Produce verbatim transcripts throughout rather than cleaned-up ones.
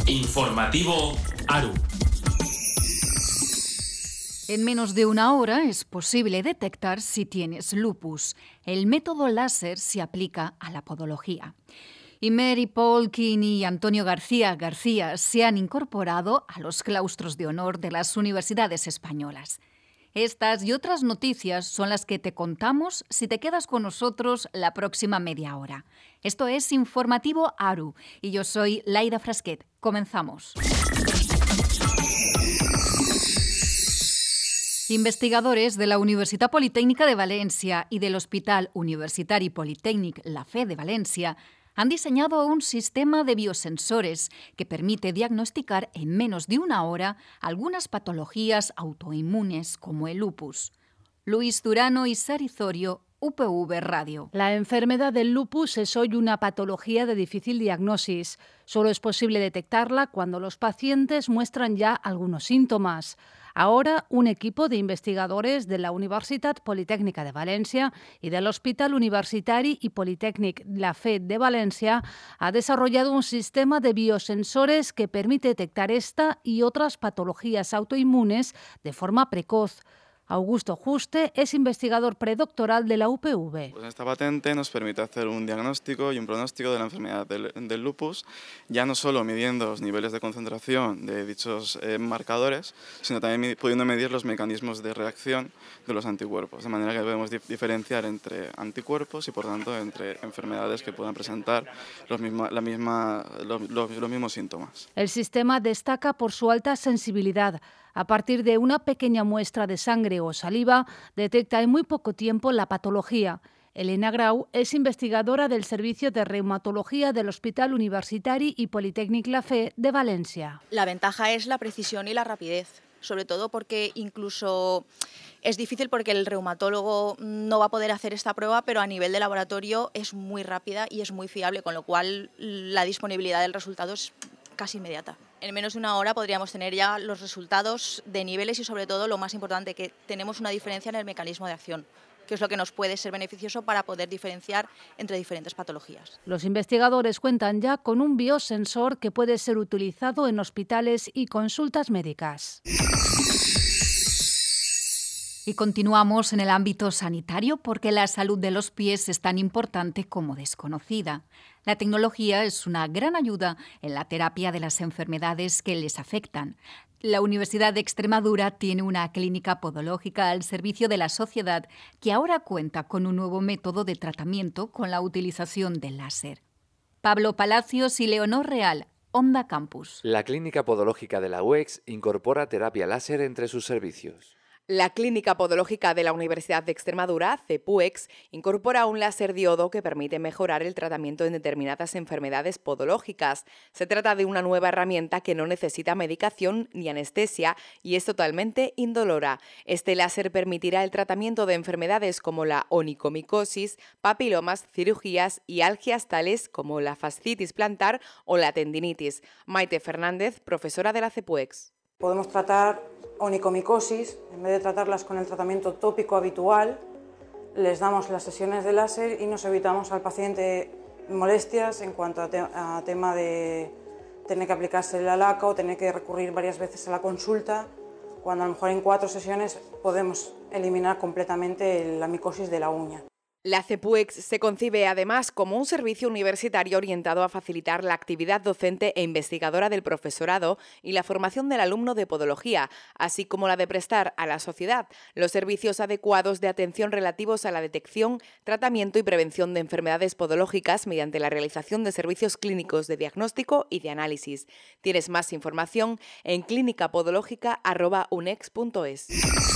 Informativo ARU. En menos de una hora es posible detectar si tienes lupus. El método láser se aplica a la podología. Y Mary Paul Keeney y Antonio García García se han incorporado a los claustros de honor de las universidades españolas. Estas y otras noticias son las que te contamos si te quedas con nosotros la próxima media hora. Esto es Informativo ARU y yo soy Laida Frasquet. Comenzamos. Investigadores de la Universitat Politécnica de Valencia y del Hospital Universitari Politécnic La Fe de Valencia han diseñado un sistema de biosensores que permite diagnosticar en menos de una hora algunas patologías autoinmunes como el lupus. Luis Durano y Sarizorio, U P V Radio. La enfermedad del lupus es hoy una patología de difícil diagnosis. Solo es posible detectarla cuando los pacientes muestran ya algunos síntomas. Ahora, un equipo de investigadores de la Universitat Politécnica de Valencia y del Hospital Universitari y Politécnic La Fe de Valencia ha desarrollado un sistema de biosensores que permite detectar esta y otras patologías autoinmunes de forma precoz. Augusto Juste es investigador predoctoral de la U P V. Pues esta patente nos permite hacer un diagnóstico y un pronóstico de la enfermedad del, del lupus, ya no solo midiendo los niveles de concentración de dichos eh, marcadores, sino también pudiendo medir los mecanismos de reacción de los anticuerpos, de manera que podemos dif- diferenciar entre anticuerpos y, por tanto, entre enfermedades que puedan presentar los, misma, la misma, los, los, los mismos síntomas. El sistema destaca por su alta sensibilidad. A partir de una pequeña muestra de sangre o saliva, detecta en muy poco tiempo la patología. Elena Grau es investigadora del Servicio de Reumatología del Hospital Universitari y Politécnic La Fe de Valencia. La ventaja es la precisión y la rapidez, sobre todo porque incluso es difícil porque el reumatólogo no va a poder hacer esta prueba, pero a nivel de laboratorio es muy rápida y es muy fiable, con lo cual la disponibilidad del resultado es casi inmediata. En menos de una hora podríamos tener ya los resultados de niveles y, sobre todo, lo más importante, que tenemos una diferencia en el mecanismo de acción, que es lo que nos puede ser beneficioso para poder diferenciar entre diferentes patologías. Los investigadores cuentan ya con un biosensor que puede ser utilizado en hospitales y consultas médicas. Y continuamos en el ámbito sanitario porque la salud de los pies es tan importante como desconocida. La tecnología es una gran ayuda en la terapia de las enfermedades que les afectan. La Universidad de Extremadura tiene una clínica podológica al servicio de la sociedad que ahora cuenta con un nuevo método de tratamiento con la utilización del láser. Pablo Palacios y Leonor Real, Onda Campus. La clínica podológica de la U E X incorpora terapia láser entre sus servicios. La Clínica Podológica de la Universidad de Extremadura, CEPUEX, incorpora un láser diodo que permite mejorar el tratamiento en determinadas enfermedades podológicas. Se trata de una nueva herramienta que no necesita medicación ni anestesia y es totalmente indolora. Este láser permitirá el tratamiento de enfermedades como la onicomicosis, papilomas, cirugías y algias tales como la fascitis plantar o la tendinitis. Maite Fernández, profesora de la CEPUEX. Podemos tratar onicomicosis, en vez de tratarlas con el tratamiento tópico habitual, les damos las sesiones de láser y nos evitamos al paciente molestias en cuanto a, te a tema de tener que aplicarse la laca o tener que recurrir varias veces a la consulta, cuando a lo mejor en cuatro sesiones podemos eliminar completamente la micosis de la uña. La CEPUEX se concibe además como un servicio universitario orientado a facilitar la actividad docente e investigadora del profesorado y la formación del alumno de podología, así como la de prestar a la sociedad los servicios adecuados de atención relativos a la detección, tratamiento y prevención de enfermedades podológicas mediante la realización de servicios clínicos de diagnóstico y de análisis. Tienes más información en clínica podológica arroba unex punto es.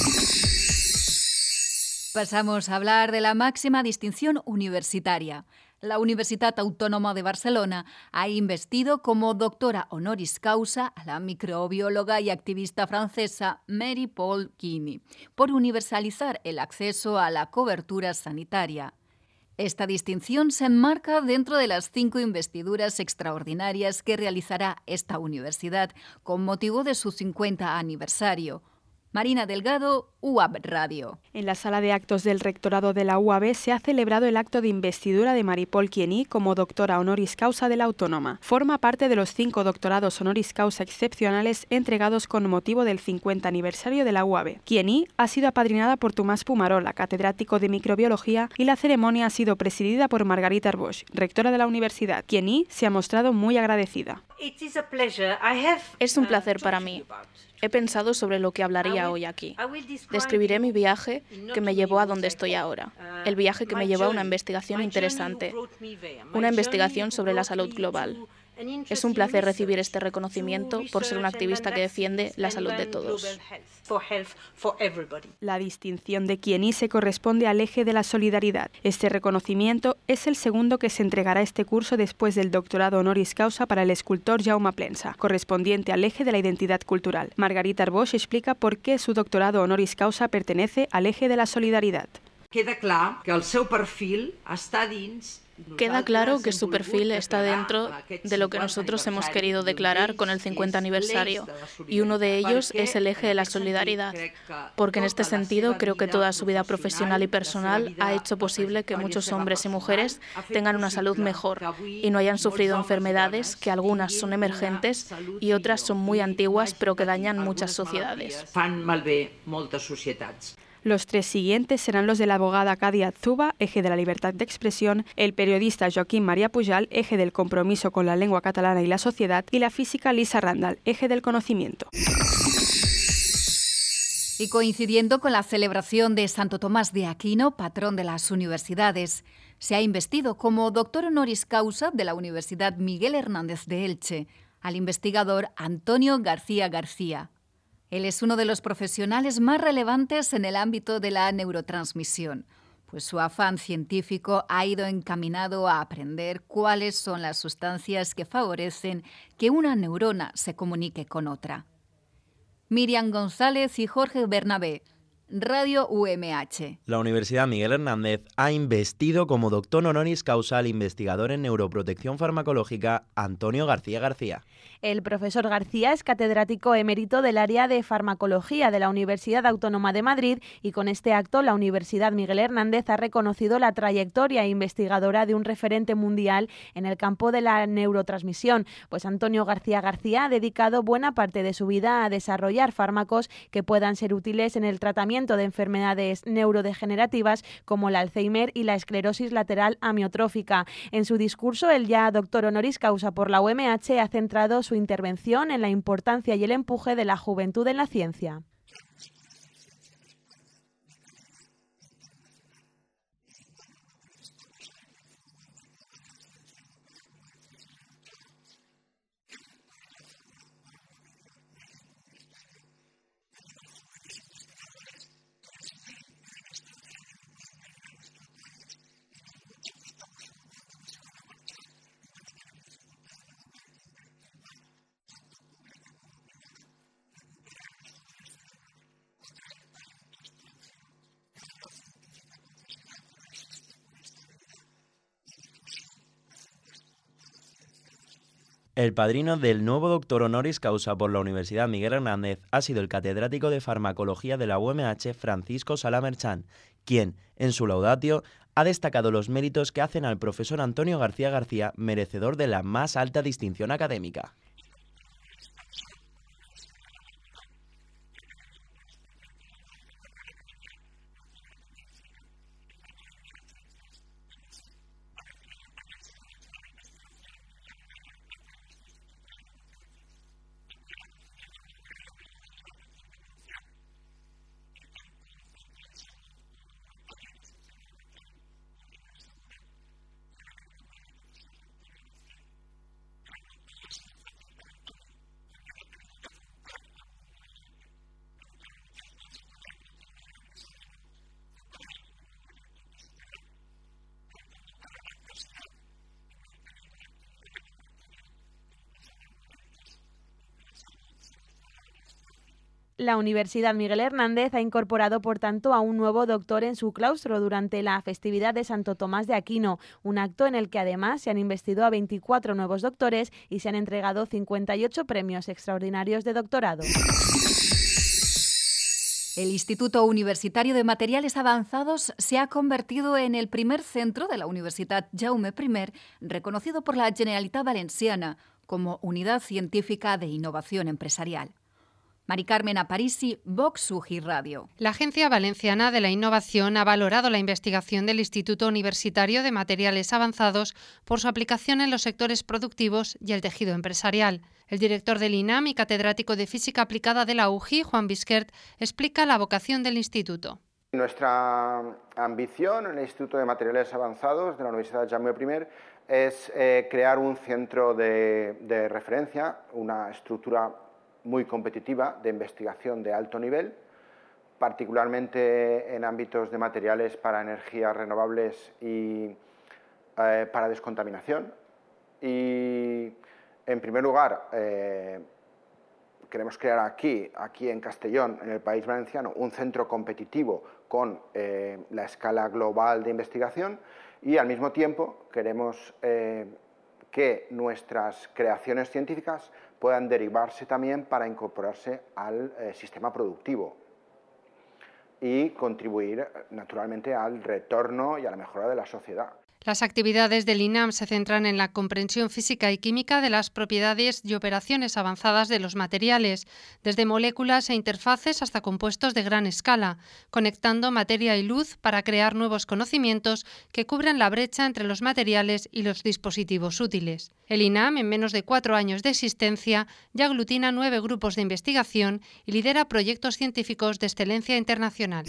Pasamos a hablar de la máxima distinción universitaria. La Universitat Autònoma de Barcelona ha investido como doctora honoris causa a la microbióloga y activista francesa Mary Paul Keeney por universalizar el acceso a la cobertura sanitaria. Esta distinción se enmarca dentro de las cinco investiduras extraordinarias que realizará esta universidad con motivo de su cincuenta aniversario. Marina Delgado, U A B Radio. En la sala de actos del rectorado de la U A B se ha celebrado el acto de investidura de Mari-Pol Quieny como doctora honoris causa de la Autónoma. Forma parte de los cinco doctorados honoris causa excepcionales entregados con motivo del cincuenta aniversario de la U A B. Quieny ha sido apadrinada por Tomás Pumarola, catedrático de microbiología, y la ceremonia ha sido presidida por Margarita Arboix, rectora de la universidad. Quieny se ha mostrado muy agradecida. Es un placer para mí. He pensado sobre lo que hablaría hoy aquí. Describiré mi viaje que me llevó a donde estoy ahora. El viaje que me llevó a una investigación interesante. Una investigación sobre la salud global. Es un placer recibir este reconocimiento por ser un activista que defiende la salud de todos. La distinción de Quieny se corresponde al eje de la solidaridad. Este reconocimiento es el segundo que se entregará este curso después del doctorado honoris causa para el escultor Jaume Plensa, correspondiente al eje de la identidad cultural. Margarita Arboix explica por qué su doctorado honoris causa pertenece al eje de la solidaridad. Queda clar que el seu perfil està dins. Queda claro que su perfil está dentro de lo que nosotros hemos querido declarar con el cincuenta aniversario, y uno de ellos es el eje de la solidaridad, porque en este sentido creo que toda su vida profesional y personal ha hecho posible que muchos hombres y mujeres tengan una salud mejor y no hayan sufrido enfermedades que algunas son emergentes y otras son muy antiguas pero que dañan muchas sociedades. Fan malbé moltes societats. Los tres siguientes serán los de la abogada Cadi Adzuba, eje de la libertad de expresión, el periodista Joaquín María Pujal, eje del compromiso con la lengua catalana y la sociedad, y la física Lisa Randall, eje del conocimiento. Y coincidiendo con la celebración de Santo Tomás de Aquino, patrón de las universidades, se ha investido como doctor honoris causa de la Universidad Miguel Hernández de Elche al investigador Antonio García García. Él es uno de los profesionales más relevantes en el ámbito de la neurotransmisión, pues su afán científico ha ido encaminado a aprender cuáles son las sustancias que favorecen que una neurona se comunique con otra. Miriam González y Jorge Bernabé, Radio U M H. La Universidad Miguel Hernández ha investido como doctor honoris causa al investigador en neuroprotección farmacológica Antonio García García. El profesor García es catedrático emérito del área de farmacología de la Universidad Autónoma de Madrid y con este acto la Universidad Miguel Hernández ha reconocido la trayectoria investigadora de un referente mundial en el campo de la neurotransmisión, pues Antonio García García ha dedicado buena parte de su vida a desarrollar fármacos que puedan ser útiles en el tratamiento de enfermedades neurodegenerativas como el Alzheimer y la esclerosis lateral amiotrófica. En su discurso, el ya doctor honoris causa por la U M H ha centrado su intervención en la importancia y el empuje de la juventud en la ciencia. El padrino del nuevo doctor honoris causa por la Universidad Miguel Hernández ha sido el catedrático de farmacología de la U M H Francisco Sala Merchán, quien, en su laudatio, ha destacado los méritos que hacen al profesor Antonio García García merecedor de la más alta distinción académica. La Universidad Miguel Hernández ha incorporado, por tanto, a un nuevo doctor en su claustro durante la festividad de Santo Tomás de Aquino, un acto en el que además se han investido a veinticuatro nuevos doctores y se han entregado cincuenta y ocho premios extraordinarios de doctorado. El Instituto Universitario de Materiales Avanzados se ha convertido en el primer centro de la Universitat Jaume I, reconocido por la Generalitat Valenciana como Unidad Científica de Innovación Empresarial. Mari Carmen Aparici, Vox Uji Radio. La Agencia Valenciana de la Innovación ha valorado la investigación del Instituto Universitario de Materiales Avanzados por su aplicación en los sectores productivos y el tejido empresarial. El director del I N A M y catedrático de Física Aplicada de la U J I, Juan Bisquert, explica la vocación del instituto. Nuestra ambición en el Instituto de Materiales Avanzados de la Universidad Jaume I es eh, crear un centro de, de referencia, una estructura muy competitiva de investigación de alto nivel, particularmente en ámbitos de materiales para energías renovables y eh, para descontaminación. Y en primer lugar, eh, queremos crear aquí, aquí en Castellón, en el País Valenciano, un centro competitivo con eh, la escala global de investigación y al mismo tiempo queremos eh, que nuestras creaciones científicas puedan derivarse también para incorporarse al eh, sistema productivo y contribuir naturalmente al retorno y a la mejora de la sociedad. Las actividades del I N A M se centran en la comprensión física y química de las propiedades y operaciones avanzadas de los materiales, desde moléculas e interfaces hasta compuestos de gran escala, conectando materia y luz para crear nuevos conocimientos que cubran la brecha entre los materiales y los dispositivos útiles. El I N A M, en menos de cuatro años de existencia, ya aglutina nueve grupos de investigación y lidera proyectos científicos de excelencia internacional.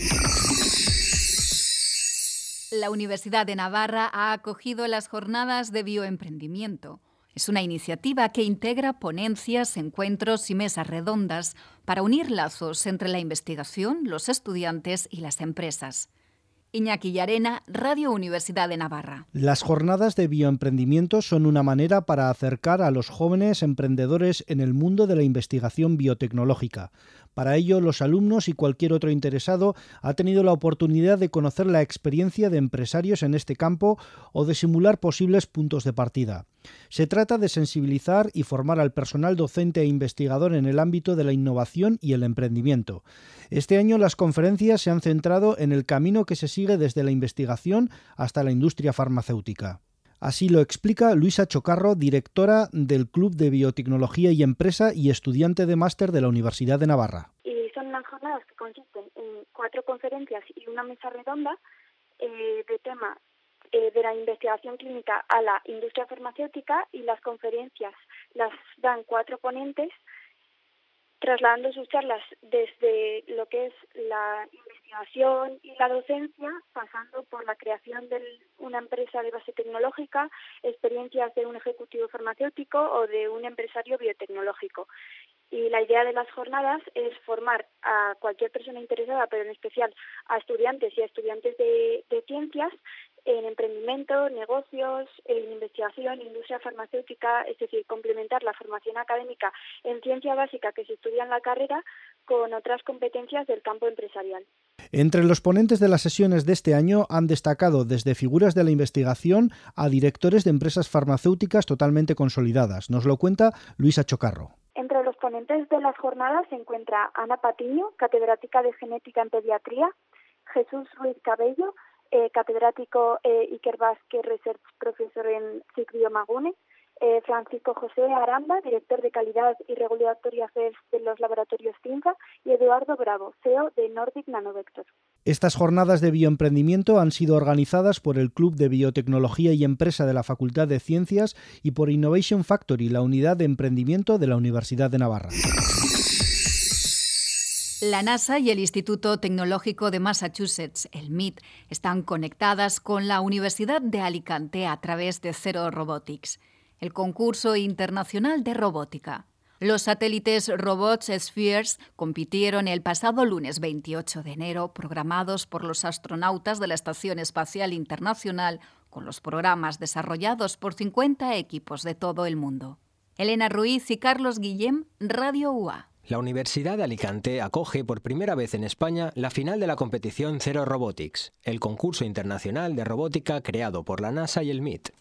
La Universidad de Navarra ha acogido las jornadas de bioemprendimiento. Es una iniciativa que integra ponencias, encuentros y mesas redondas para unir lazos entre la investigación, los estudiantes y las empresas. Iñaki Llarena, Radio Universidad de Navarra. Las jornadas de bioemprendimiento son una manera para acercar a los jóvenes emprendedores en el mundo de la investigación biotecnológica. Para ello, los alumnos y cualquier otro interesado ha tenido la oportunidad de conocer la experiencia de empresarios en este campo o de simular posibles puntos de partida. Se trata de sensibilizar y formar al personal docente e investigador en el ámbito de la innovación y el emprendimiento. Este año las conferencias se han centrado en el camino que se sigue desde la investigación hasta la industria farmacéutica. Así lo explica Luisa Chocarro, directora del Club de Biotecnología y Empresa y estudiante de máster de la Universidad de Navarra. Y son unas jornadas que consisten en cuatro conferencias y una mesa redonda eh, de tema eh, de la investigación clínica a la industria farmacéutica, y las conferencias las dan cuatro ponentes trasladando sus charlas desde lo que es la investigación y la docencia, pasando por la creación de una empresa de base tecnológica, experiencias de un ejecutivo farmacéutico o de un empresario biotecnológico. Y la idea de las jornadas es formar a cualquier persona interesada, pero en especial a estudiantes y a estudiantes de, de ciencias, en emprendimiento, negocios, en investigación, industria farmacéutica, es decir, complementar la formación académica en ciencia básica que se estudia en la carrera con otras competencias del campo empresarial. Entre los ponentes de las sesiones de este año han destacado desde figuras de la investigación a directores de empresas farmacéuticas totalmente consolidadas. Nos lo cuenta Luisa Chocarro. Entre los ponentes de las jornadas se encuentra Ana Patiño, catedrática de Genética en Pediatría, Jesús Ruiz Cabello, eh, catedrático eh, Iker Vázquez Research Professor en S I C Biomagune, eh, Francisco José Aranda, director de Calidad y Regulatory Affairs de los laboratorios CINFA, y Eduardo Bravo, C E O de Nordic Nanovector. Estas jornadas de bioemprendimiento han sido organizadas por el Club de Biotecnología y Empresa de la Facultad de Ciencias y por Innovation Factory, la unidad de emprendimiento de la Universidad de Navarra. La NASA y el Instituto Tecnológico de Massachusetts, el M I T, están conectadas con la Universidad de Alicante a través de Zero Robotics, el concurso internacional de robótica. Los satélites Robots Spheres compitieron el pasado lunes veintiocho de enero, programados por los astronautas de la Estación Espacial Internacional, con los programas desarrollados por cincuenta equipos de todo el mundo. Elena Ruiz y Carlos Guillem, Radio U A. La Universidad de Alicante acoge por primera vez en España la final de la competición Zero Robotics, el concurso internacional de robótica creado por la NASA y el M I T.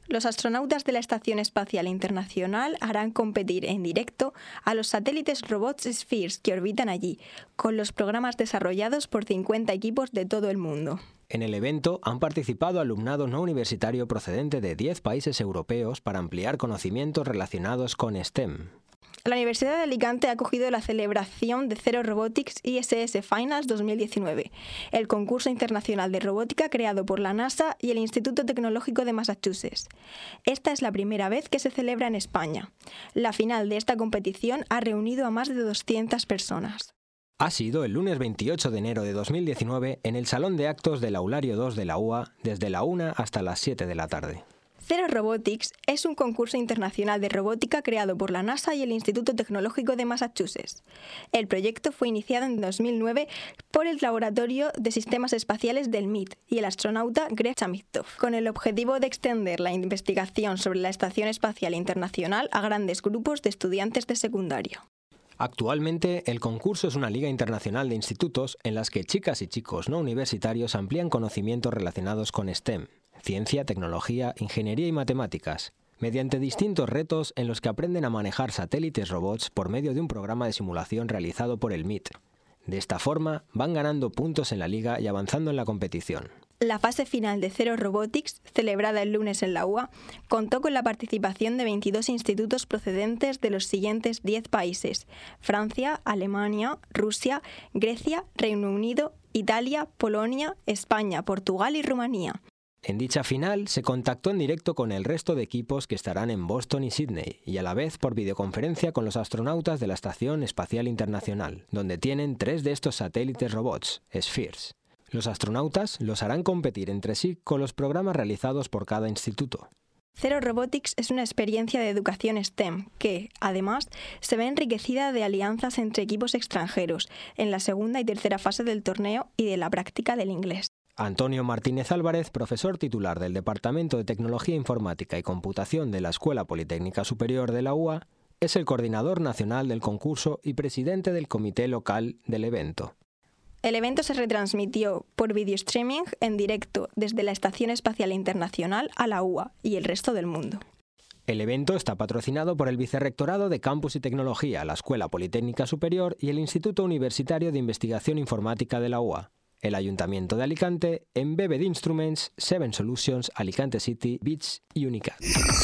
Los astronautas de la Estación Espacial Internacional harán competir en directo a los satélites robots Spheres que orbitan allí, con los programas desarrollados por cincuenta equipos de todo el mundo. En el evento han participado alumnado no universitario procedente de diez países europeos para ampliar conocimientos relacionados con STEM. La Universidad de Alicante ha acogido la celebración de Zero Robotics I S S Finals dos mil diecinueve, el concurso internacional de robótica creado por la NASA y el Instituto Tecnológico de Massachusetts. Esta es la primera vez que se celebra en España. La final de esta competición ha reunido a más de doscientas personas. Ha sido el lunes veintiocho de enero de dos mil diecinueve en el Salón de Actos del Aulario dos de la U A, desde la una hasta las siete de la tarde. Zero Robotics es un concurso internacional de robótica creado por la NASA y el Instituto Tecnológico de Massachusetts. El proyecto fue iniciado en dos mil nueve por el Laboratorio de Sistemas Espaciales del M I T y el astronauta Greg Chamitov, con el objetivo de extender la investigación sobre la Estación Espacial Internacional a grandes grupos de estudiantes de secundario. Actualmente, el concurso es una liga internacional de institutos en las que chicas y chicos no universitarios amplían conocimientos relacionados con STEM, ciencia, tecnología, ingeniería y matemáticas, mediante distintos retos en los que aprenden a manejar satélites robots por medio de un programa de simulación realizado por el M I T. De esta forma, van ganando puntos en la liga y avanzando en la competición. La fase final de Zero Robotics, celebrada el lunes en la U A, contó con la participación de veintidós institutos procedentes de los siguientes diez países: Francia, Alemania, Rusia, Grecia, Reino Unido, Italia, Polonia, España, Portugal y Rumanía. En dicha final se contactó en directo con el resto de equipos que estarán en Boston y Sydney, y a la vez por videoconferencia con los astronautas de la Estación Espacial Internacional, donde tienen tres de estos satélites robots, Spheres. Los astronautas los harán competir entre sí con los programas realizados por cada instituto. Zero Robotics es una experiencia de educación STEM que, además, se ve enriquecida de alianzas entre equipos extranjeros en la segunda y tercera fase del torneo y de la práctica del inglés. Antonio Martínez Álvarez, profesor titular del Departamento de Tecnología Informática y Computación de la Escuela Politécnica Superior de la U A, es el coordinador nacional del concurso y presidente del comité local del evento. El evento se retransmitió por video streaming en directo desde la Estación Espacial Internacional a la U A y el resto del mundo. El evento está patrocinado por el Vicerrectorado de Campus y Tecnología, la Escuela Politécnica Superior y el Instituto Universitario de Investigación Informática de la U A, el Ayuntamiento de Alicante, Embedded Instruments, Seven Solutions, Alicante City, Beats y Unicat.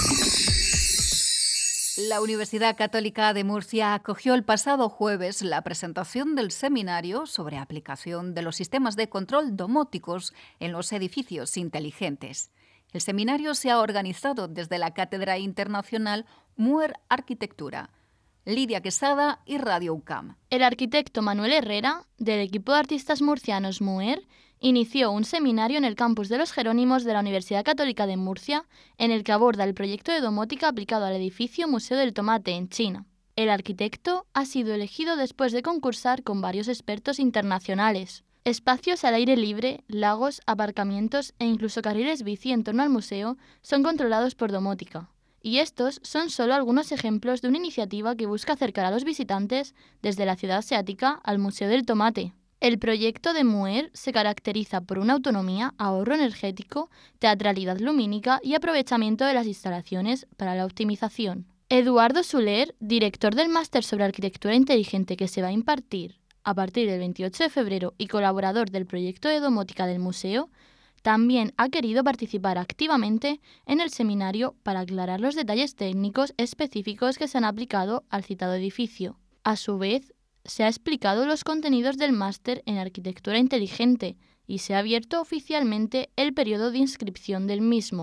La Universidad Católica de Murcia acogió el pasado jueves la presentación del seminario sobre aplicación de los sistemas de control domóticos en los edificios inteligentes. El seminario se ha organizado desde la Cátedra Internacional Muer Arquitectura. Lidia Quesada y Radio U C A M. El arquitecto Manuel Herrera, del equipo de artistas murcianos Muer, inició un seminario en el campus de los Jerónimos de la Universidad Católica de Murcia, en el que aborda el proyecto de domótica aplicado al edificio Museo del Tomate en China. El arquitecto ha sido elegido después de concursar con varios expertos internacionales. Espacios al aire libre, lagos, aparcamientos e incluso carriles bici en torno al museo son controlados por domótica. Y estos son solo algunos ejemplos de una iniciativa que busca acercar a los visitantes desde la ciudad asiática al Museo del Tomate. El proyecto de Muer se caracteriza por una autonomía, ahorro energético, teatralidad lumínica y aprovechamiento de las instalaciones para la optimización. Eduardo Soler, director del máster sobre arquitectura inteligente que se va a impartir a partir del veintiocho de febrero y colaborador del proyecto de domótica del museo, también ha querido participar activamente en el seminario para aclarar los detalles técnicos específicos que se han aplicado al citado edificio. A su vez, se ha explicado los contenidos del máster en arquitectura inteligente y se ha abierto oficialmente el periodo de inscripción del mismo.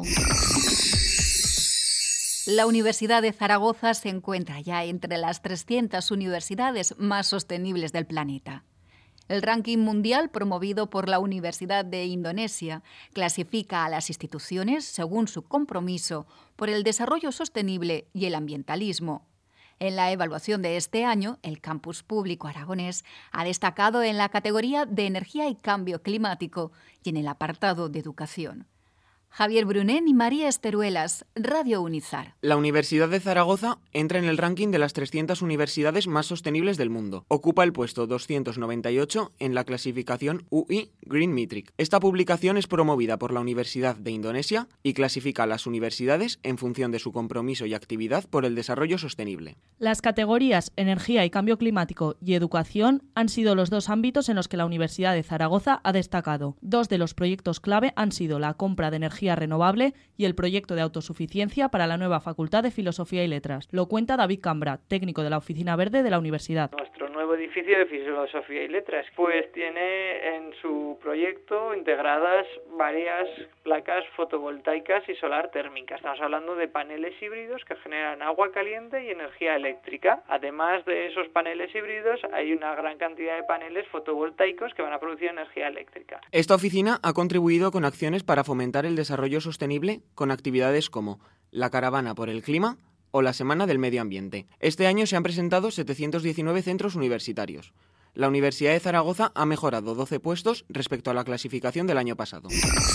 La Universidad de Zaragoza se encuentra ya entre las trescientas universidades más sostenibles del planeta. El ranking mundial promovido por la Universidad de Indonesia clasifica a las instituciones según su compromiso por el desarrollo sostenible y el ambientalismo. En la evaluación de este año, el Campus Público Aragonés ha destacado en la categoría de energía y cambio climático y en el apartado de educación. Javier Brunet y María Esteruelas, Radio Unizar. La Universidad de Zaragoza entra en el ranking de las trescientas universidades más sostenibles del mundo. Ocupa el puesto doscientos noventa y ocho en la clasificación U I Green Metric. Esta publicación es promovida por la Universidad de Indonesia y clasifica a las universidades en función de su compromiso y actividad por el desarrollo sostenible. Las categorías energía y cambio climático y educación han sido los dos ámbitos en los que la Universidad de Zaragoza ha destacado. Dos de los proyectos clave han sido la compra de energía renovable y el proyecto de autosuficiencia para la nueva Facultad de Filosofía y Letras. Lo cuenta David Cambra, técnico de la Oficina Verde de la universidad. Nuestro nuevo edificio de Filosofía y Letras pues tiene en su proyecto integradas varias placas fotovoltaicas y solar térmica. Estamos hablando de paneles híbridos que generan agua caliente y energía eléctrica. Además de esos paneles híbridos hay una gran cantidad de paneles fotovoltaicos que van a producir energía eléctrica. Esta oficina ha contribuido con acciones para fomentar el desarrollo sostenible con actividades como la Caravana por el Clima o la Semana del Medio Ambiente. Este año se han presentado setecientos diecinueve centros universitarios. La Universidad de Zaragoza ha mejorado doce puestos respecto a la clasificación del año pasado.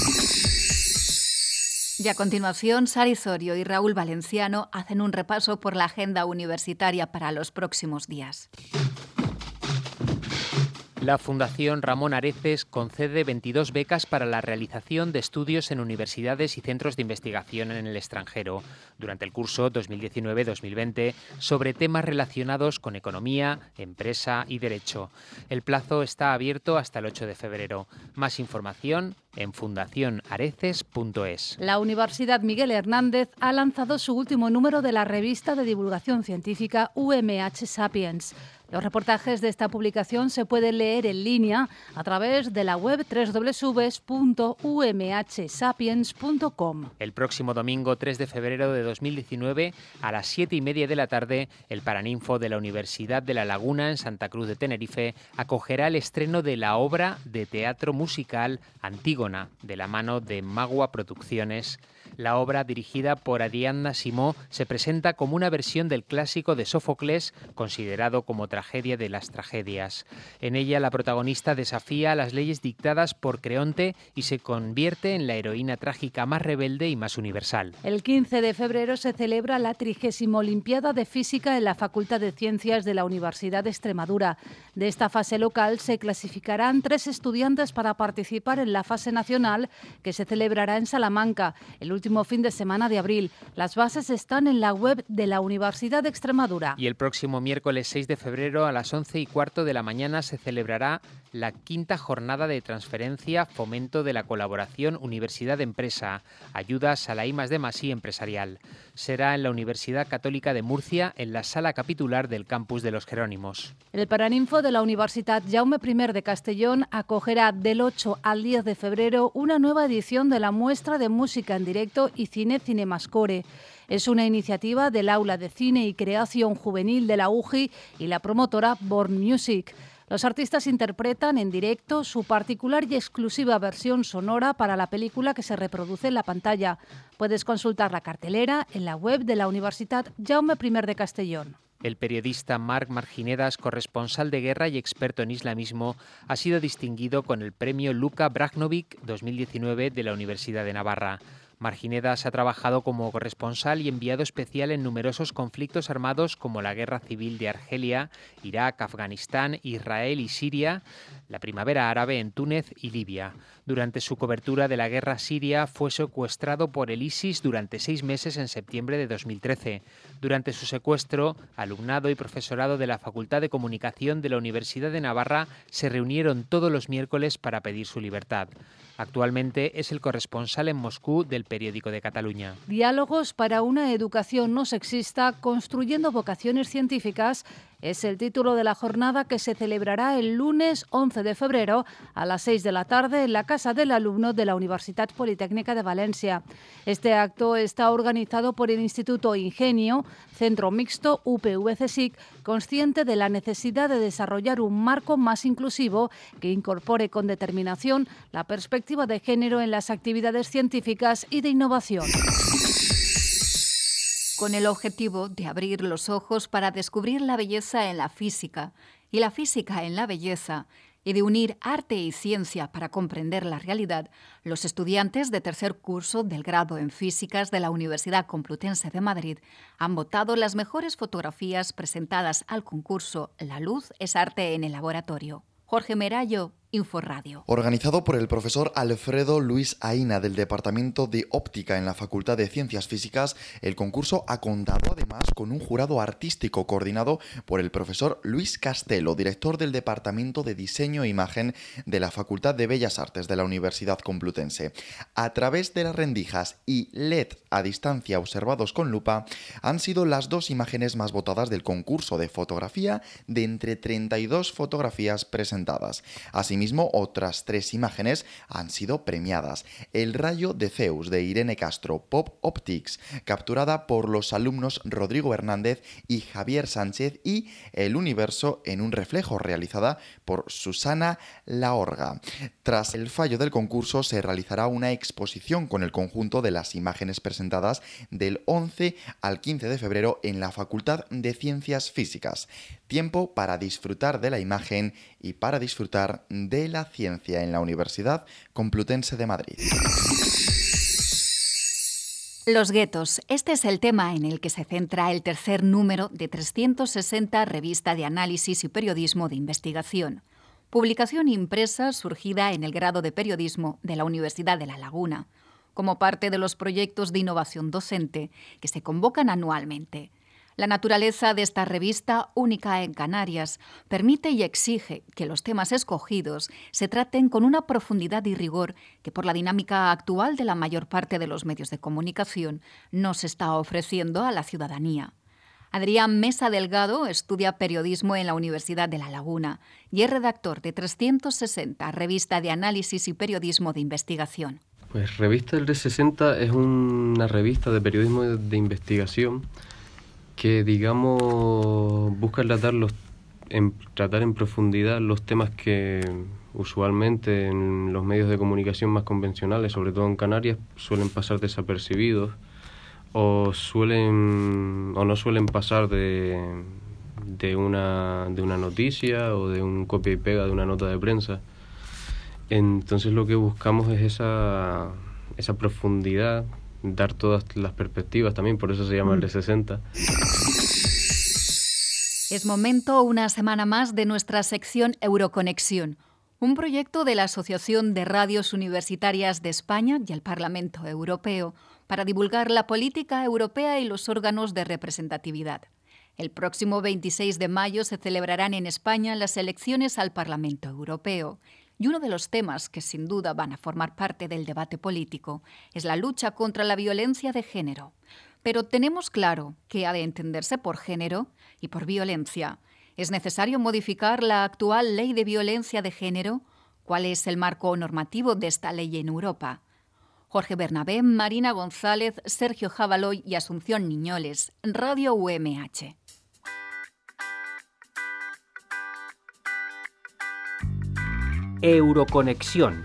Y a continuación, Sari Zorio y Raúl Valenciano hacen un repaso por la agenda universitaria para los próximos días. La Fundación Ramón Areces concede veintidós becas para la realización de estudios en universidades y centros de investigación en el extranjero durante el curso dos mil diecinueve dos mil veinte sobre temas relacionados con economía, empresa y derecho. El plazo está abierto hasta el ocho de febrero. Más información en fundación areces punto es. La Universidad Miguel Hernández ha lanzado su último número de la revista de divulgación científica U M H Sapiens. Los reportajes de esta publicación se pueden leer en línea a través de la web doble u doble u doble u punto u m h sapiens punto com. El próximo domingo tres de febrero de dos mil diecinueve a las siete y media de la tarde, el Paraninfo de la Universidad de La Laguna en Santa Cruz de Tenerife acogerá el estreno de la obra de teatro musical Antígona, de la mano de Magua Producciones. La obra, dirigida por Ariadna Simó, se presenta como una versión del clásico de Sófocles, considerado como tragedia de las tragedias. En ella, la protagonista desafía las leyes dictadas por Creonte y se convierte en la heroína trágica más rebelde y más universal. El quince de febrero se celebra la trigésima Olimpiada de Física en la Facultad de Ciencias de la Universidad de Extremadura. De esta fase local se clasificarán tres estudiantes para participar en la fase nacional, que se celebrará en Salamanca el último fin de semana de abril. Las bases están en la web de la Universidad de Extremadura. Y el próximo miércoles seis de febrero a las once y cuarto de la mañana se celebrará la quinta jornada de transferencia, fomento de la colaboración Universidad-Empresa, ayudas a la I más D más I empresarial. Será en la Universidad Católica de Murcia, en la sala capitular del campus de los Jerónimos. El Paraninfo de la Universidad Jaume primero de Castellón acogerá del ocho al diez de febrero una nueva edición de la muestra de música en directo y cine Cinemascore. Es una iniciativa del Aula de Cine y Creación Juvenil de la U J I y la promotora Born Music. Los artistas interpretan en directo su particular y exclusiva versión sonora para la película que se reproduce en la pantalla. Puedes consultar la cartelera en la web de la Universidad Jaume primero de Castellón. El periodista Marc Marginedas, corresponsal de guerra y experto en islamismo, ha sido distinguido con el premio Luka Brajnovic dos mil diecinueve de la Universidad de Navarra. Marginedas ha trabajado como corresponsal y enviado especial en numerosos conflictos armados como la Guerra Civil de Argelia, Irak, Afganistán, Israel y Siria, la Primavera Árabe en Túnez y Libia. Durante su cobertura de la guerra siria fue secuestrado por el ISIS durante seis meses en septiembre de dos mil trece. Durante su secuestro, alumnado y profesorado de la Facultad de Comunicación de la Universidad de Navarra se reunieron todos los miércoles para pedir su libertad. Actualmente es el corresponsal en Moscú del Periódico de Cataluña. Diálogos para una educación no sexista, construyendo vocaciones científicas, es el título de la jornada que se celebrará el lunes once de febrero a las seis de la tarde en la Casa del Alumno de la Universidad Politécnica de Valencia. Este acto está organizado por el Instituto Ingenio, Centro Mixto U P V C S I C, consciente de la necesidad de desarrollar un marco más inclusivo que incorpore con determinación la perspectiva de género en las actividades científicas y de innovación. Con el objetivo de abrir los ojos para descubrir la belleza en la física y la física en la belleza, y de unir arte y ciencia para comprender la realidad, los estudiantes de tercer curso del grado en Físicas de la Universidad Complutense de Madrid han votado las mejores fotografías presentadas al concurso La luz es arte en el laboratorio. Jorge Merallo, Inforradio. Organizado por el profesor Alfredo Luis Aina del Departamento de Óptica en la Facultad de Ciencias Físicas, el concurso ha contado además con un jurado artístico coordinado por el profesor Luis Castelo, director del Departamento de Diseño e Imagen de la Facultad de Bellas Artes de la Universidad Complutense. A través de las rendijas y L E D a distancia observados con lupa, han sido las dos imágenes más votadas del concurso de fotografía de entre treinta y dos fotografías presentadas. Así Asimismo, otras tres imágenes han sido premiadas. El rayo de Zeus de Irene Castro, Pop Optics, capturada por los alumnos Rodrigo Hernández y Javier Sánchez, y El universo en un reflejo, realizada por Susana Laorga. Tras el fallo del concurso, se realizará una exposición con el conjunto de las imágenes presentadas del once al quince de febrero en la Facultad de Ciencias Físicas. Tiempo para disfrutar de la imagen y para disfrutar de la ciencia en la Universidad Complutense de Madrid. Los guetos. Este es el tema en el que se centra el tercer número de trescientos sesenta, revista de análisis y periodismo de investigación. Publicación impresa surgida en el grado de periodismo de la Universidad de La Laguna, como parte de los proyectos de innovación docente que se convocan anualmente. La naturaleza de esta revista, única en Canarias, permite y exige que los temas escogidos se traten con una profundidad y rigor que, por la dinámica actual de la mayor parte de los medios de comunicación, no se está ofreciendo a la ciudadanía. Adrián Mesa Delgado estudia periodismo en la Universidad de La Laguna y es redactor de trescientos sesenta, revista de análisis y periodismo de investigación. Pues Revista del trescientos sesenta es una revista de periodismo de investigación que, digamos, busca tratar, los, en, tratar en profundidad los temas que usualmente en los medios de comunicación más convencionales, sobre todo en Canarias, suelen pasar desapercibidos o suelen o no suelen pasar de, de, una, de una noticia o de un copia y pega de una nota de prensa. Entonces lo que buscamos es esa, esa profundidad, dar todas las perspectivas también, por eso se llama el de sesenta. Es momento, una semana más, de nuestra sección Euroconexión, un proyecto de la Asociación de Radios Universitarias de España y el Parlamento Europeo para divulgar la política europea y los órganos de representatividad. El próximo veintiséis de mayo se celebrarán en España las elecciones al Parlamento Europeo. Y uno de los temas que sin duda van a formar parte del debate político es la lucha contra la violencia de género. Pero tenemos claro que ha de entenderse por género y por violencia. ¿Es necesario modificar la actual ley de violencia de género? ¿Cuál es el marco normativo de esta ley en Europa? Jorge Bernabé, Marina González, Sergio Javaloy y Asunción Niñoles, Radio U M H. Euroconexión.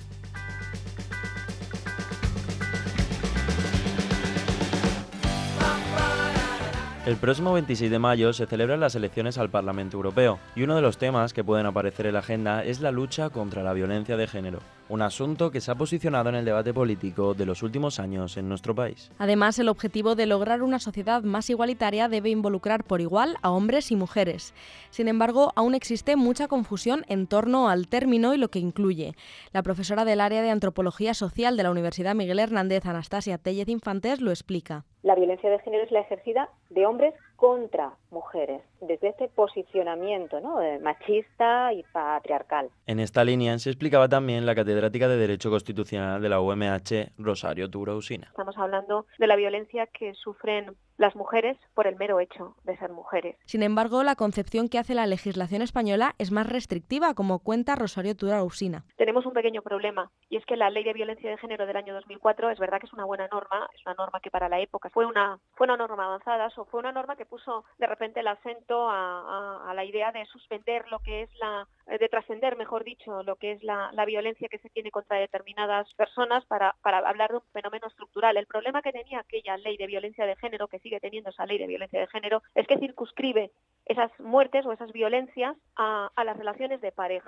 El próximo veintiséis de mayo se celebran las elecciones al Parlamento Europeo y uno de los temas que pueden aparecer en la agenda es la lucha contra la violencia de género, un asunto que se ha posicionado en el debate político de los últimos años en nuestro país. Además, el objetivo de lograr una sociedad más igualitaria debe involucrar por igual a hombres y mujeres. Sin embargo, aún existe mucha confusión en torno al término y lo que incluye. La profesora del área de Antropología Social de la Universidad Miguel Hernández, Anastasia Tellez Infantes, lo explica. La violencia de género es la ejercida de hombres contra mujeres, desde este posicionamiento, ¿no?, machista y patriarcal. En esta línea se explicaba también la catedrática de Derecho Constitucional de la U M H, Rosario Turo Usina. Estamos hablando de la violencia que sufren las mujeres por el mero hecho de ser mujeres. Sin embargo, la concepción que hace la legislación española es más restrictiva, como cuenta Rosario Turo Usina. Tenemos un pequeño problema, y es que la Ley de Violencia de Género del año dos mil cuatro es verdad que es una buena norma, es una norma que para la época fue una, fue una norma avanzada, o fue una norma que puso de repente el acento a, a, a la idea de suspender lo que es la, de trascender, mejor dicho, lo que es la, la violencia que se tiene contra determinadas personas para, para hablar de un fenómeno estructural. El problema que tenía aquella Ley de Violencia de Género, que sigue teniendo esa Ley de Violencia de Género, es que circunscribe esas muertes o esas violencias a, a las relaciones de pareja.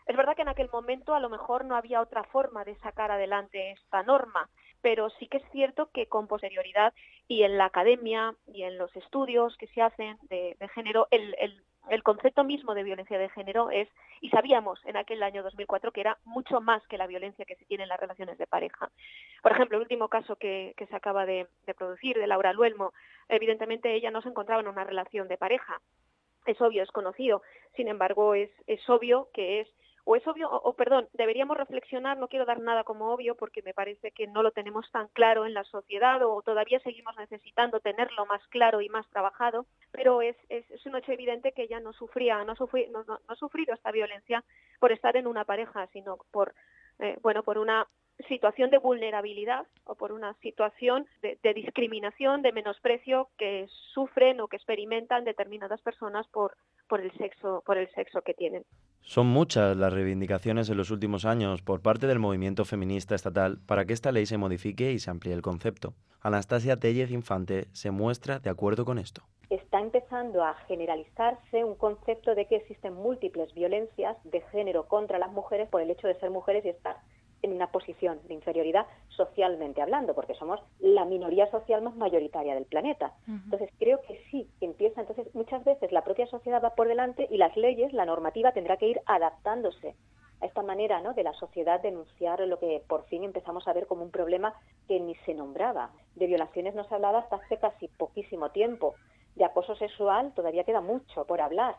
Es verdad que en aquel momento a lo mejor no había otra forma de sacar adelante esta norma, pero sí que es cierto que con posterioridad y en la academia y en los estudios que se hacen de, de género, el, el, el concepto mismo de violencia de género es, y sabíamos en aquel año dos mil cuatro que era mucho más que la violencia que se tiene en las relaciones de pareja. Por ejemplo, el último caso que, que se acaba de, de producir, de Laura Luelmo, evidentemente ella no se encontraba en una relación de pareja. Es obvio, es conocido. Sin embargo, es, es obvio que es O es obvio, o, o perdón, deberíamos reflexionar, no quiero dar nada como obvio porque me parece que no lo tenemos tan claro en la sociedad o todavía seguimos necesitando tenerlo más claro y más trabajado, pero es, es, es un hecho evidente que ella no sufría, no, sufrí, no, no, no ha sufrido esta violencia por estar en una pareja, sino por, eh, bueno, por una situación de vulnerabilidad o por una situación de, de discriminación, de menosprecio que sufren o que experimentan determinadas personas por, por el sexo, por el sexo que tienen. Son muchas las reivindicaciones en los últimos años por parte del movimiento feminista estatal para que esta ley se modifique y se amplíe el concepto. Anastasia Tellez Infante se muestra de acuerdo con esto. Está empezando a generalizarse un concepto de que existen múltiples violencias de género contra las mujeres por el hecho de ser mujeres y estar en una posición de inferioridad socialmente hablando, porque somos la minoría social más mayoritaria del planeta. Uh-huh. Entonces, creo que sí, que empieza. Entonces, muchas veces la propia sociedad va por delante y las leyes, la normativa, tendrá que ir adaptándose a esta manera, ¿no?, de la sociedad denunciar lo que por fin empezamos a ver como un problema que ni se nombraba. De violaciones no se hablaba hasta hace casi poquísimo tiempo. De acoso sexual todavía queda mucho por hablar.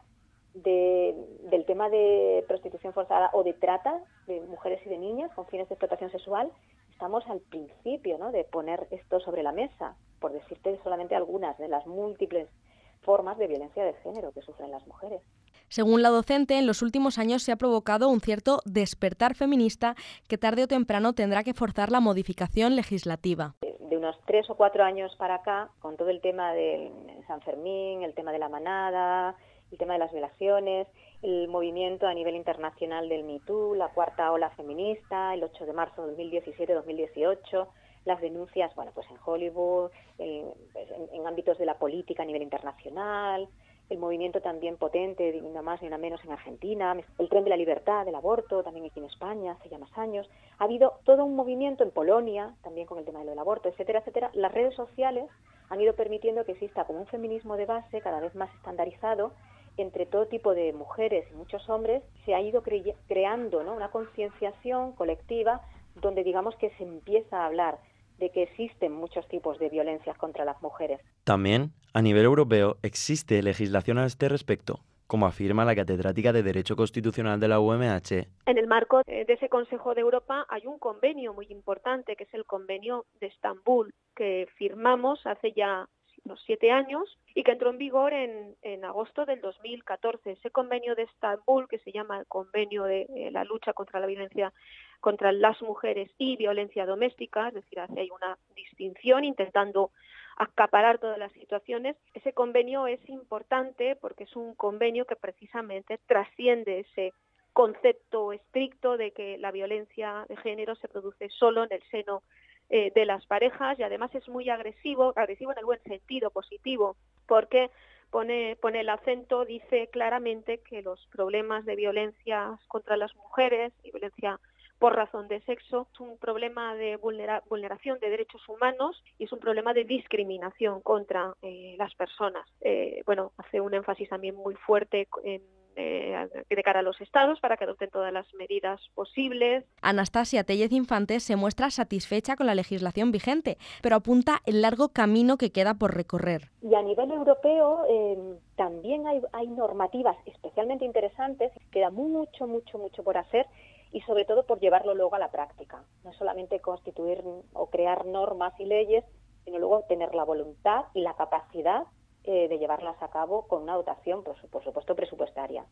De, del tema de prostitución forzada o de trata de mujeres y de niñas con fines de explotación sexual, estamos al principio, ¿no?, de poner esto sobre la mesa, por decirte solamente algunas de las múltiples formas de violencia de género que sufren las mujeres. Según la docente, en los últimos años se ha provocado un cierto despertar feminista que tarde o temprano tendrá que forzar la modificación legislativa. De, de unos tres o cuatro años para acá, con todo el tema de San Fermín, el tema de la manada, el tema de las violaciones, el movimiento a nivel internacional del Me Too, la cuarta ola feminista, el ocho de marzo de dos mil diecisiete dos mil dieciocho, las denuncias, bueno, pues en Hollywood, en, en, en ámbitos de la política a nivel internacional, el movimiento también potente, ni una más ni una menos, en Argentina, el tren de la libertad, del aborto, también aquí en España, hace ya más años. Ha habido todo un movimiento en Polonia, también con el tema del aborto, etcétera, etcétera. Las redes sociales han ido permitiendo que exista como un feminismo de base cada vez más estandarizado entre todo tipo de mujeres y muchos hombres. Se ha ido cre- creando, ¿no?, una concienciación colectiva donde digamos que se empieza a hablar de que existen muchos tipos de violencias contra las mujeres. También, a nivel europeo, existe legislación a este respecto, como afirma la catedrática de Derecho Constitucional de la U M H. En el marco de ese Consejo de Europa hay un convenio muy importante, que es el Convenio de Estambul, que firmamos hace ya unos siete años y que entró en vigor en, en agosto del dos mil catorce. Ese convenio de Estambul, que se llama el Convenio de eh, la lucha contra la violencia contra las mujeres y violencia doméstica, es decir, hace hay una distinción intentando acaparar todas las situaciones. Ese convenio es importante porque es un convenio que precisamente trasciende ese concepto estricto de que la violencia de género se produce solo en el seno eh, de las parejas, y además es muy agresivo, agresivo en el buen sentido, positivo, porque pone, pone el acento, dice claramente que los problemas de violencia contra las mujeres y violencia por razón de sexo es un problema de vulnera, vulneración de derechos humanos y es un problema de discriminación contra eh, las personas. Eh, bueno, hace un énfasis también muy fuerte en Eh, de cara a los estados para que adopten todas las medidas posibles. Anastasia Tellez Infante se muestra satisfecha con la legislación vigente, pero apunta el largo camino que queda por recorrer. Y a nivel europeo eh, también hay, hay normativas especialmente interesantes, queda mucho, mucho, mucho por hacer y sobre todo por llevarlo luego a la práctica. No es solamente constituir o crear normas y leyes, sino luego tener la voluntad y la capacidad Eh, de llevarlas a cabo con una dotación, pues, por supuesto, presupuestaria.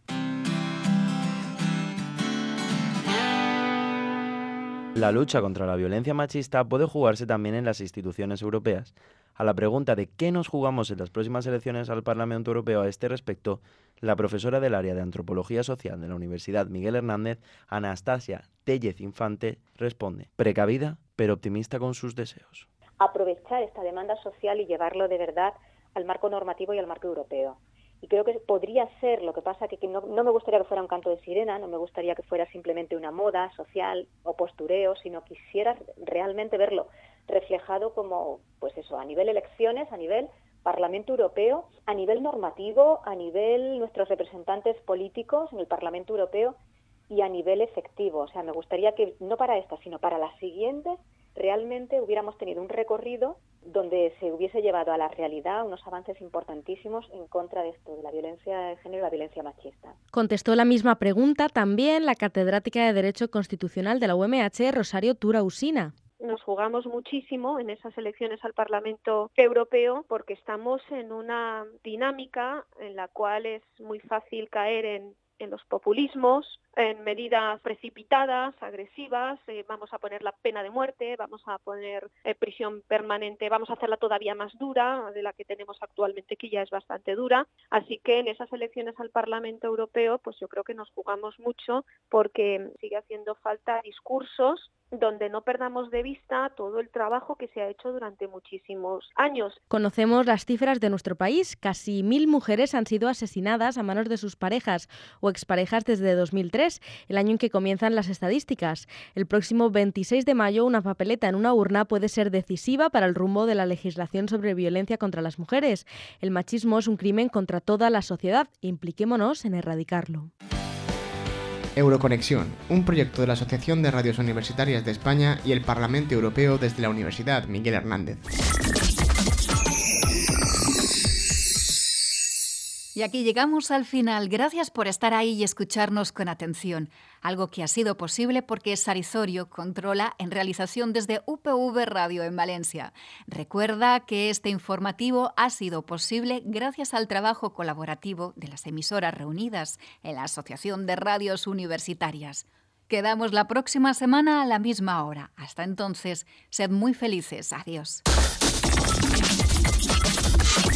La lucha contra la violencia machista puede jugarse también en las instituciones europeas. A la pregunta de qué nos jugamos en las próximas elecciones al Parlamento Europeo a este respecto, la profesora del área de Antropología Social de la Universidad Miguel Hernández, Anastasia Tellez Infante, responde: precavida, pero optimista con sus deseos. Aprovechar esta demanda social y llevarlo de verdad al marco normativo y al marco europeo. y creo que podría ser, lo que pasa que, que no, no me gustaría que fuera un canto de sirena, no me gustaría que fuera simplemente una moda social o postureo, sino quisiera realmente verlo reflejado como, pues eso, a nivel elecciones, a nivel Parlamento Europeo, a nivel normativo, a nivel nuestros representantes políticos en el Parlamento Europeo y a nivel efectivo. O sea, me gustaría que no para esta, sino para la siguiente, realmente hubiéramos tenido un recorrido donde se hubiese llevado a la realidad unos avances importantísimos en contra de esto, de la violencia de género y la violencia machista. Contestó la misma pregunta también la catedrática de Derecho Constitucional de la U M H, Rosario Tura Usina. Nos jugamos muchísimo en esas elecciones al Parlamento Europeo porque estamos en una dinámica en la cual es muy fácil caer en, en los populismos, en medidas precipitadas, agresivas, eh, vamos a poner la pena de muerte, vamos a poner eh, prisión permanente, vamos a hacerla todavía más dura de la que tenemos actualmente, que ya es bastante dura. Así que en esas elecciones al Parlamento Europeo, pues yo creo que nos jugamos mucho porque sigue haciendo falta discursos donde no perdamos de vista todo el trabajo que se ha hecho durante muchísimos años. Conocemos las cifras de nuestro país. Casi mil mujeres han sido asesinadas a manos de sus parejas o exparejas desde dos mil tres, el año en que comienzan las estadísticas. El próximo veintiséis de mayo, una papeleta en una urna puede ser decisiva para el rumbo de la legislación sobre violencia contra las mujeres. El machismo es un crimen contra toda la sociedad. Impliquémonos en erradicarlo. Euroconexión, un proyecto de la Asociación de Radios Universitarias de España y el Parlamento Europeo desde la Universidad Miguel Hernández. Y aquí llegamos al final. Gracias por estar ahí y escucharnos con atención. Algo que ha sido posible porque Sarizorio controla en realización desde U P V Radio en Valencia. Recuerda que este informativo ha sido posible gracias al trabajo colaborativo de las emisoras reunidas en la Asociación de Radios Universitarias. Quedamos la próxima semana a la misma hora. Hasta entonces, sed muy felices. Adiós.